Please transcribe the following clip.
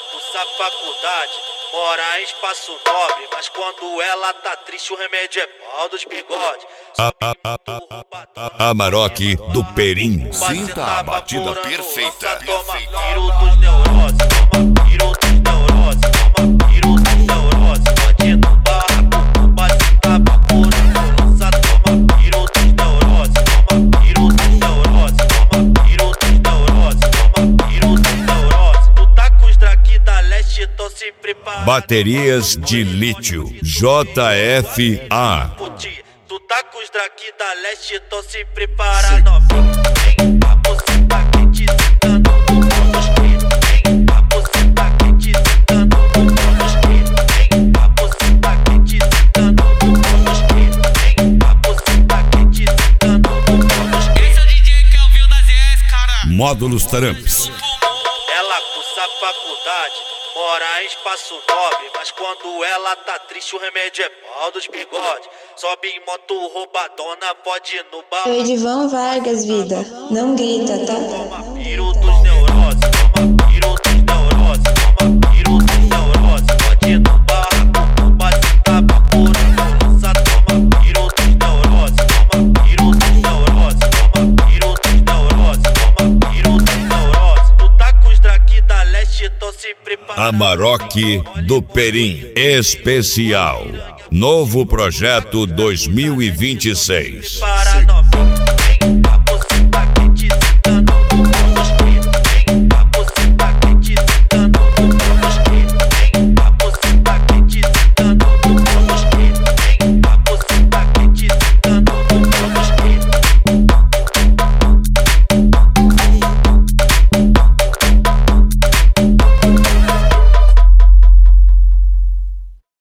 cursa faculdade, mora em espaço nobre, mas quando ela tá triste o remédio é pau dos bigodes. Amarok do Perim. Sinta a batida perfeita. Toma tiro dos neuroses, toma tiro dos neuroses, toma tiro dos neuroses. Pode no barraco, bate tava puro. Lança, toma tiro dos neuroses, toma tiro dos neuroses, toma tiro dos neuroses, toma tiro dos neuroses. Tu tá com os draki da leste, tô se preparando. Baterias de lítio JFA. Tu tá com os draki da leste, tô se preparando. Vem, a você tá quente, sentando nos gritos. Vem, a você tá quente, sentando nos gritos. Vem, a você tá quente, sentando nos gritos. Vem, a você tá quente, sentando nos gritos. Esse é o DJ que ouviu da ZS, cara. Módulos Tramps. Ela cursa faculdade, mora em espaço nobre, mas quando ela tá triste o remédio é pau dos bigodes. Sobe em moto roubadona, pode ir no bar. É o Edivan Vargas, vida. Não grita, tá? Toma piro dos neuroses, toma piro dos neuroses, toma piro dos neuroses. Pode ir no barraco, bate tava puro. Lança, toma piro dos neuroses, toma piro dos neuroses, toma piro dos neuroses, toma piro dos neuroses. Tu tá com os draki da leste, tô se preparando. Amarok do Perim Especial. Novo projeto 2026. Para nós.